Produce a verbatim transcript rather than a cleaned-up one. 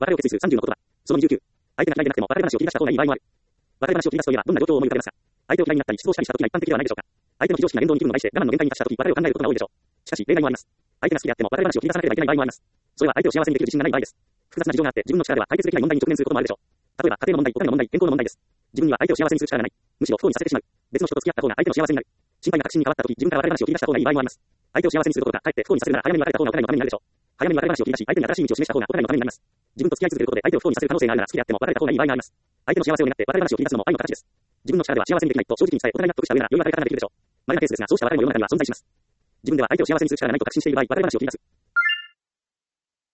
別れを決意するさんじゅうの言葉。そのにじゅうきゅう。相手が嫌いでなくても別れ話を切り出した方がいい場合もある。別れ話を切り出すといえば、どんな状況を思い浮かべますか？相手を嫌いになったり失望したりした時が一般的ではないでしょうか。相手の非常識な言動に気分を害して我慢の限界に達した時、別れを考えることが多いでしょう。しかし、例外もあります。相手が好きであっても別れ話を切り出さなければいけない場合もあります。それは相手を幸せにできる自信がない場合です。複雑な事情があって自分の力では解決できない問題に直面することもあるでしょう。例えば、家庭の問題、お金の問題、健康の問題です。自分には相手を幸せにする力がない。むしろ不幸にさせてしまう。別の人と付き合った方が相手の幸せになる。心配が確信に変わった時、自分から別れ話を切り出した方がいい場合もあります。相手を幸せにすることがかえって不幸にさせるなら早めに別れた方がお互いのためになるでしょう。早めに別れ話を切り出し、相手に新しい道を示した方がお互いのためになります。自分と付き合い続けることで相手を不幸にさせる可能性があるなら好きであっても別れた方がいい場合があります。相手の幸せを願って別れ話を切り出すのも愛の形です。自分の力では幸せにできないと正直に伝え、お互い納得した上なら良い別れ方ができるでしょう。稀なケースですが、そうした別れも世の中には存在します。自分では相手を幸せにする力がないと確信している場合、別れ話を切り出す。